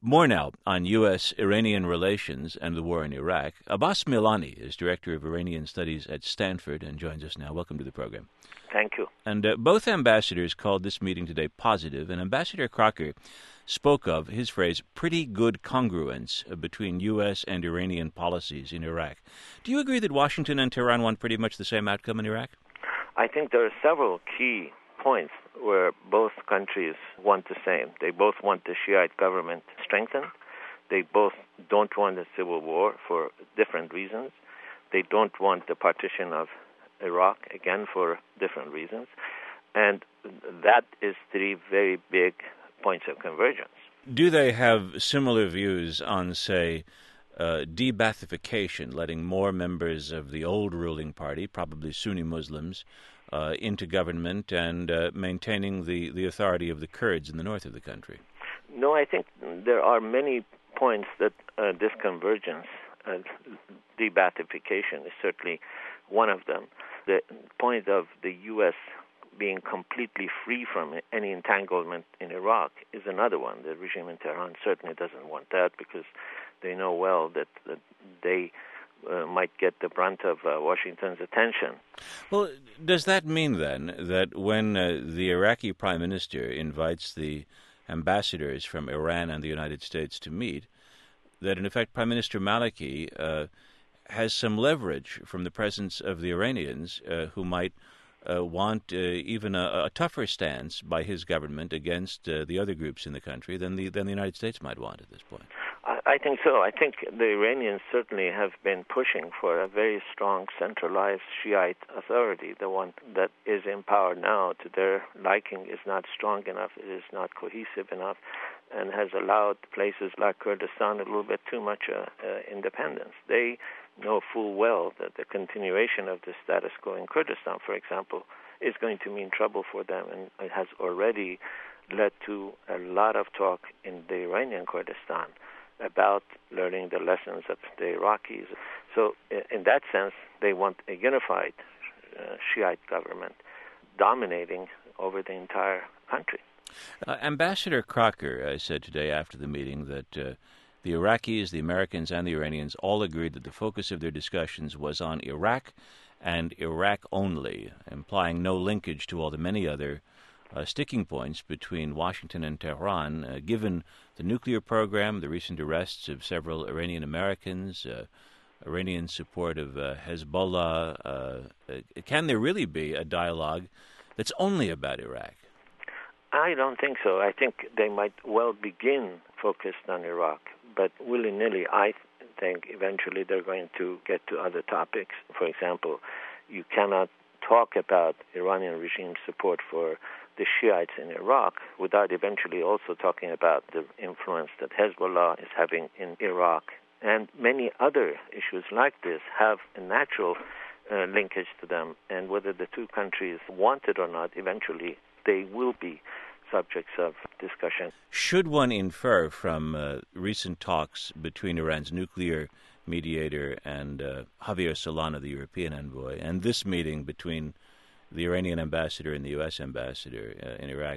More now on U.S.-Iranian relations and the war in Iraq. Abbas Milani is Director of Iranian Studies at Stanford and joins us now. Welcome to the program. Thank you. And both ambassadors called this meeting today positive, and Ambassador Crocker spoke of his phrase, pretty good congruence between U.S. and Iranian policies in Iraq. Do you agree that Washington and Tehran want pretty much the same outcome in Iraq? I think there are several key points where both countries want the same. They both want the Shiite government strengthened. They both don't want a civil war for different reasons. They don't want the partition of Iraq, again, for different reasons. And that is three very big points of convergence. Do they have similar views on, say, de-Baathification, letting more members of the old ruling party, probably Sunni Muslims, into government and maintaining the authority of the Kurds in the north of the country? No, I think there are many points that this convergence, de-Baathification, is certainly one of them. The point of the U.S. being completely free from any entanglement in Iraq is another one. The regime in Tehran certainly doesn't want that because they know well that they might get the brunt of Washington's attention. Well, does that mean then that when the Iraqi prime minister invites the ambassadors from Iran and the United States to meet, that in effect Prime Minister Maliki has some leverage from the presence of the Iranians who might want even a tougher stance by his government against the other groups in the country than the United States might want at this point? I think so. I think the Iranians certainly have been pushing for a very strong centralized Shiite authority. The one that is in power now, to their liking, is not strong enough, it is not cohesive enough, and has allowed places like Kurdistan a little bit too much independence. They know full well that the continuation of the status quo in Kurdistan, for example, is going to mean trouble for them, and it has already led to a lot of talk in the Iranian Kurdistan about learning the lessons of the Iraqis. So in that sense, they want a unified Shiite government dominating over the entire country. Ambassador Crocker said today after the meeting that the Iraqis, the Americans, and the Iranians all agreed that the focus of their discussions was on Iraq and Iraq only, implying no linkage to all the many other sticking points between Washington and Tehran, given the nuclear program, the recent arrests of several Iranian Americans, Iranian support of Hezbollah. Can there really be a dialogue that's only about Iraq? I don't think so. I think they might well begin focused on Iraq, but willy-nilly, I think eventually they're going to get to other topics. For example, you cannot talk about Iranian regime support for the Shiites in Iraq without eventually also talking about the influence that Hezbollah is having in Iraq. And many other issues like this have a natural linkage to them, and whether the two countries want it or not, eventually they will be subjects of discussion. Should one infer from recent talks between Iran's nuclear mediator and Javier Solana, the European envoy, and this meeting between the Iranian ambassador and the U.S. ambassador in Iraq,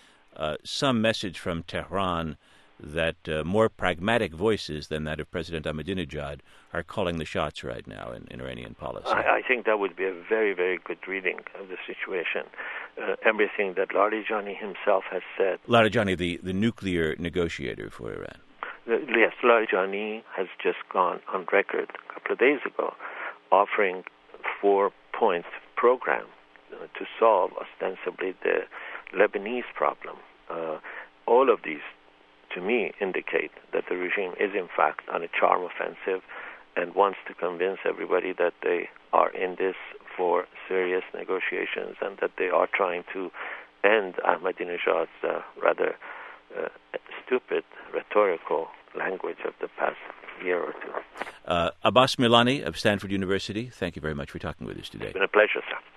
some message from Tehran that more pragmatic voices than that of President Ahmadinejad are calling the shots right now in Iranian policy? I think that would be a very, very good reading of the situation. Everything that Larijani himself has said. Larijani, the nuclear negotiator for Iran. Yes, Larijani has just gone on record a couple of days ago offering 4-point program to solve ostensibly the Lebanese problem. All of these, to me, indicate that the regime is in fact on a charm offensive and wants to convince everybody that they are in this for serious negotiations and that they are trying to end Ahmadinejad's rather stupid rhetorical language of the past year or two. Abbas Milani of Stanford University, thank you very much for talking with us today. It's been a pleasure, sir.